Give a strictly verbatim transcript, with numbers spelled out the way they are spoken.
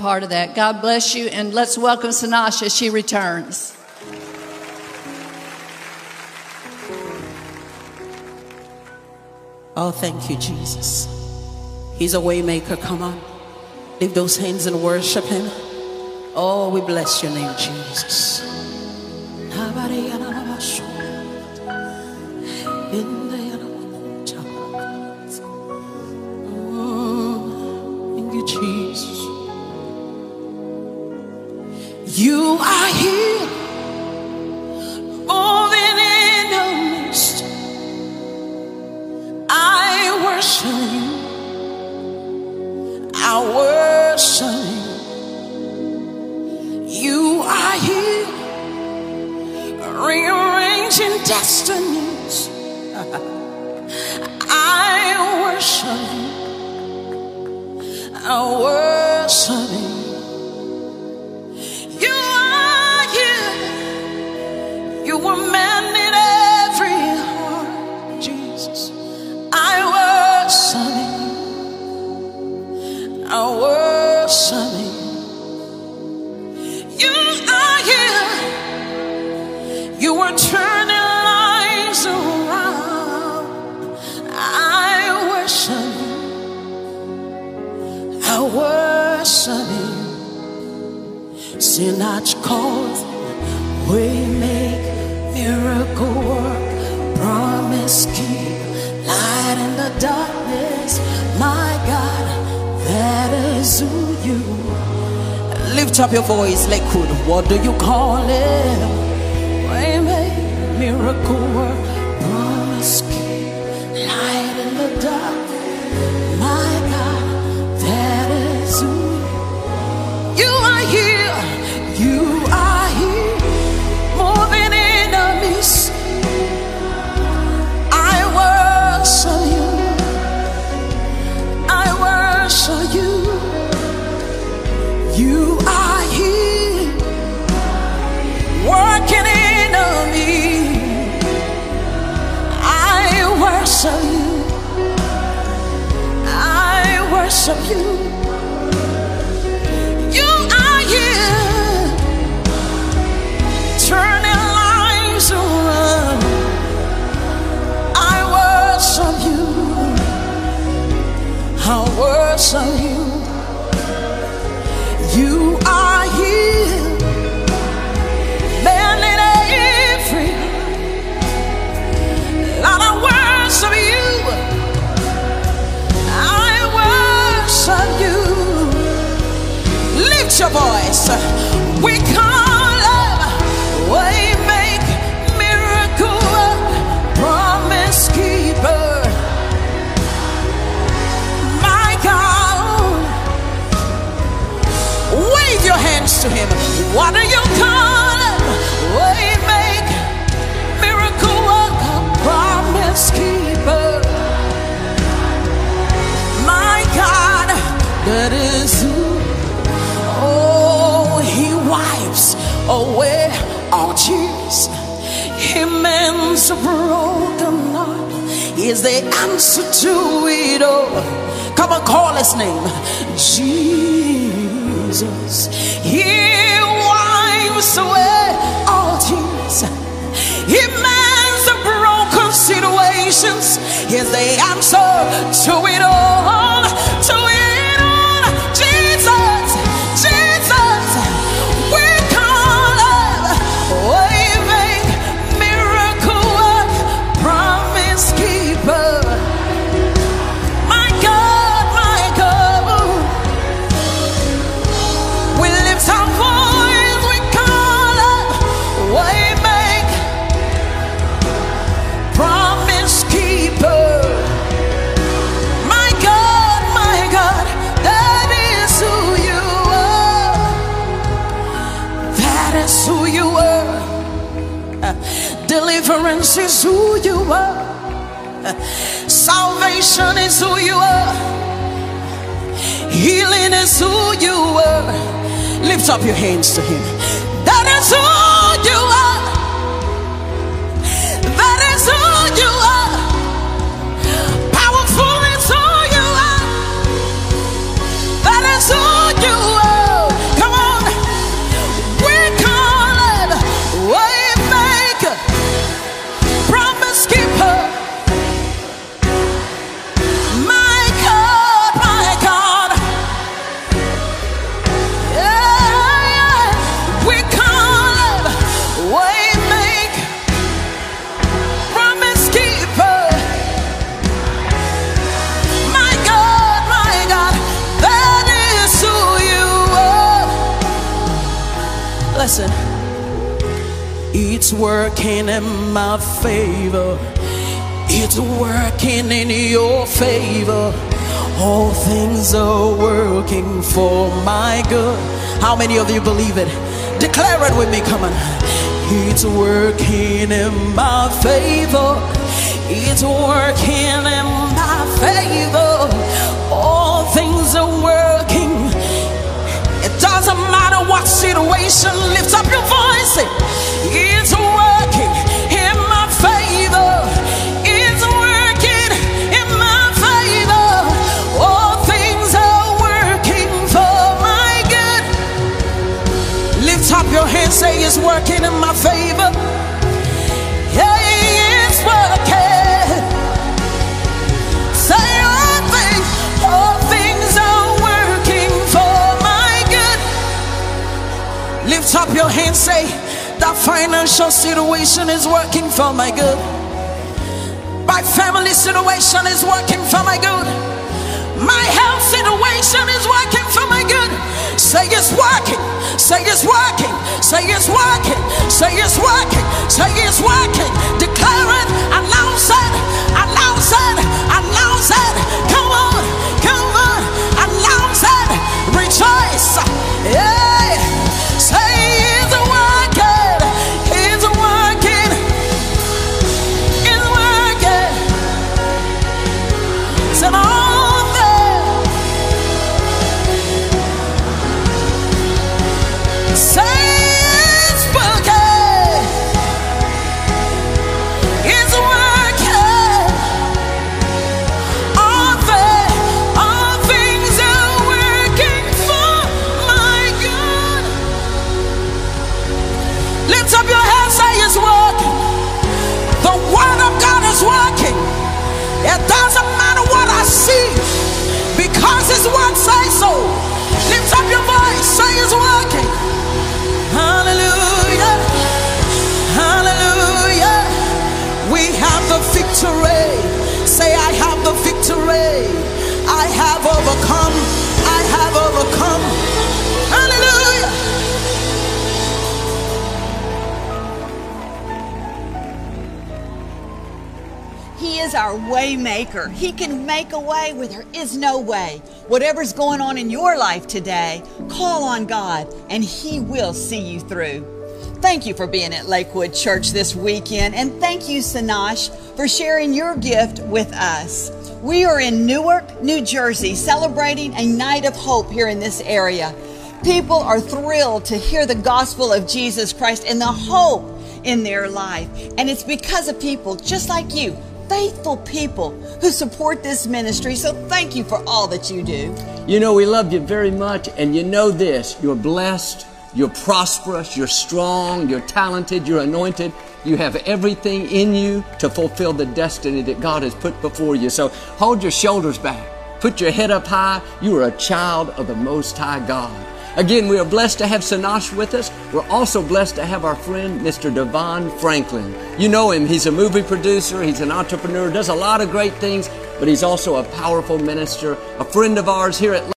part of that. God bless you, and let's welcome Sanasha as she returns. Oh, thank you, Jesus. He's a way maker. Come on. Lift those hands and worship him. Oh, we bless your name, Jesus. Thank you, Jesus. You are here, moving in your midst. I worship you. I worship you. You are here, rearranging destinies. I worship you. I worship you. You are here. You were mending every heart, Jesus. I worship you. I worship you. You are here. You were turning lives around. I worship you. I worship you. Sinach calls, we make miracle work, promise keep, light in the darkness. My God, that is who you are. Lift up your voice, Lakewood. What do you call it? We make miracle work, promise keep, light in the darkness. My God, that is who you are. You are here, you are here, moving in our midst. I worship you, I worship you. You are here, working in on me. I worship you, I worship you. Turning lives around. I worship you. I worship you. You are here, mending every. Lord, I worship you. I worship you. Lift your voice. We come. Way make miracle work, promise keeper. My God, wave your hands to him. What do you call it? Way make miracle work, promise keeper. My God, that is who. Oh, he wipes away our tears. He mends a broken heart. He is the answer to it all. Come on, call his name, Jesus. He wipes away all tears. He mends the broken situations. He is the answer to it all. To it all, Jesus, Jesus. We call him. We make miracle work, promise keeper. My God, my God. We lift our voice, we call him. We make promise keeper. My God, my God, that is who you are. That is who you are. Deliverance is who you are. Salvation is who you are. Healing is who you are. Lift up your hands to him. That is who you are. That is who you are. Powerful is who you are. That is who you are. listen. It's working in my favor. It's working in your favor. All things are working for my good. How many of you believe it? Declare it with me, come on. It's working in my favor. It's working in my favor. All things are working. It doesn't matter what situation. Lift up your voice. It's working in my favor. It's working in my favor. All things are working for my good. Lift up your hands, say it's working in my favor. Yeah, it's working. Say all things, all things are working for my good. Lift up your hands, say that financial situation is working for my good. My family situation is working for my good. My health situation is working for my good. Say it's working. Say it's working. Say it's working. Say it's working. Say it's working. Declare it. Announce it. Announce it. Announce it. Come on. Come on. Announce it. Rejoice. Yeah. Say it's working. It's working. It's working. It's an all. Say it's working. It's working. All, the, all things are working for my good. Lift up your hands, say it's working. The word of God is working. It doesn't matter what I see, because his word says so. Lift up your voice, say it's working. Hallelujah, hallelujah. We have the victory. Say, I have the victory. I have overcome. I have overcome. Hallelujah. He is our way maker. He can make a way where there is no way. Whatever's going on in your life today, call on God and he will see you through. Thank you for being at Lakewood Church this weekend, and thank you, Sanash, for sharing your gift with us. We are in Newark, New Jersey, celebrating a night of hope here in this area. People are thrilled to hear the gospel of Jesus Christ and the hope in their life. And it's because of people just like you, faithful people who support this ministry. So thank you for all that you do. You know, we love you very much, and you know this, you're blessed, you're prosperous, you're strong, you're talented, you're anointed. You have everything in you to fulfill the destiny that God has put before you. So hold your shoulders back, put your head up high. You are a child of the Most High God. Again, we are blessed to have Sanash with us. We're also blessed to have our friend, Mister Devon Franklin. You know him. He's a movie producer. He's an entrepreneur, does a lot of great things, but he's also a powerful minister, a friend of ours here at